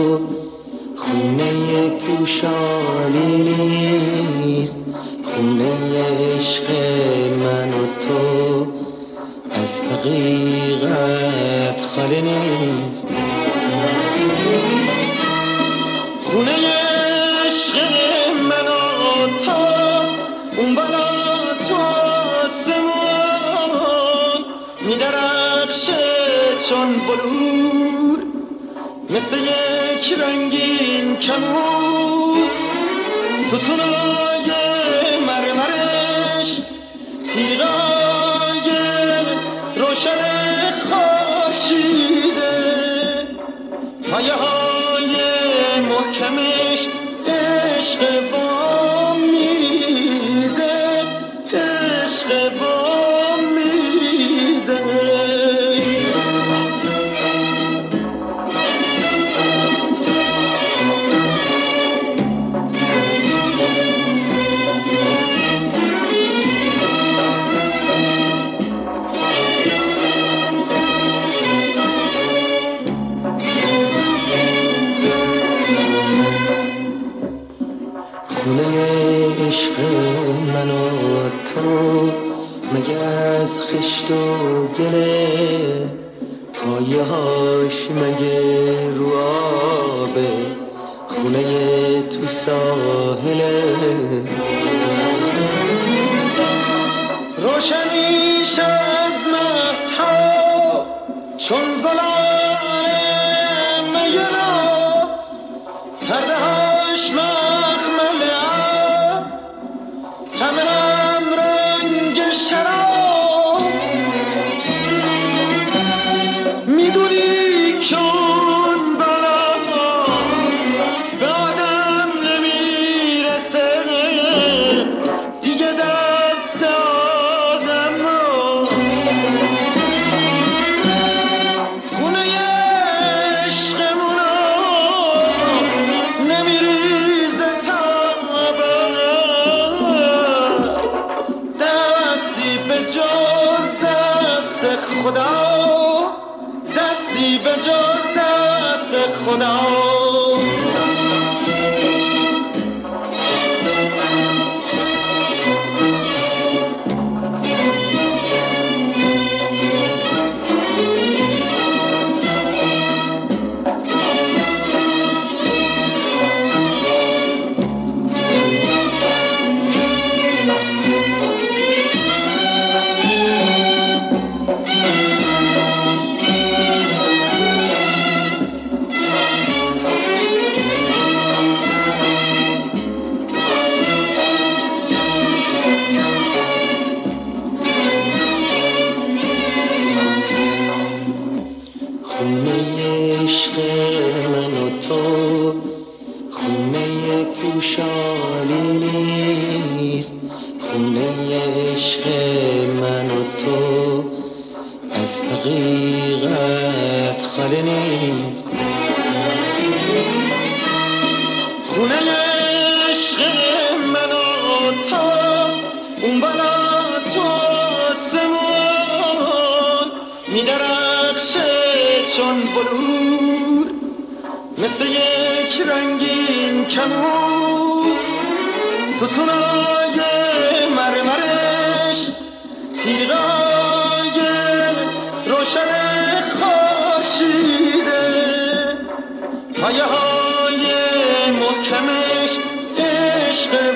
خونه پوشالی نیست، خونه عشق من و تو از حقیقت خالی نیست. خونه عشق من و تو اون بالا تو آسمون میدرخشه چون بلور، مثل یک رنگین کمون. ستونای مرمرش تیغای روشن خورشیده، پایه های محکمش عشق وام میده، عشق وام میده. خونه عشق من و تو مگه از خشت و گله، پایه هاش مگه رو آبه، خونه تو ساحله. روشنیش از مهتاب چون زلال میرا، پرده هاش همه هم رنگ شراب. میدونی چون بالا به آدم نمیرسه دیگه دست آدم رو. خونه عشقمونو نمیریزه تابه، جز دست خدا، دستی به جز دست خدا. خونه عشق من و تو خونه پوشالی نیست، خونه عشق من و تو از حقیقت خالی نیست. خونه عشق من و تو اون بالا تو آسمون میدرخشه چون بلور، مثل یک رنگین کمون. ستونای مرمرش تیغای روشن خورشیده، پایه های محکمش عشق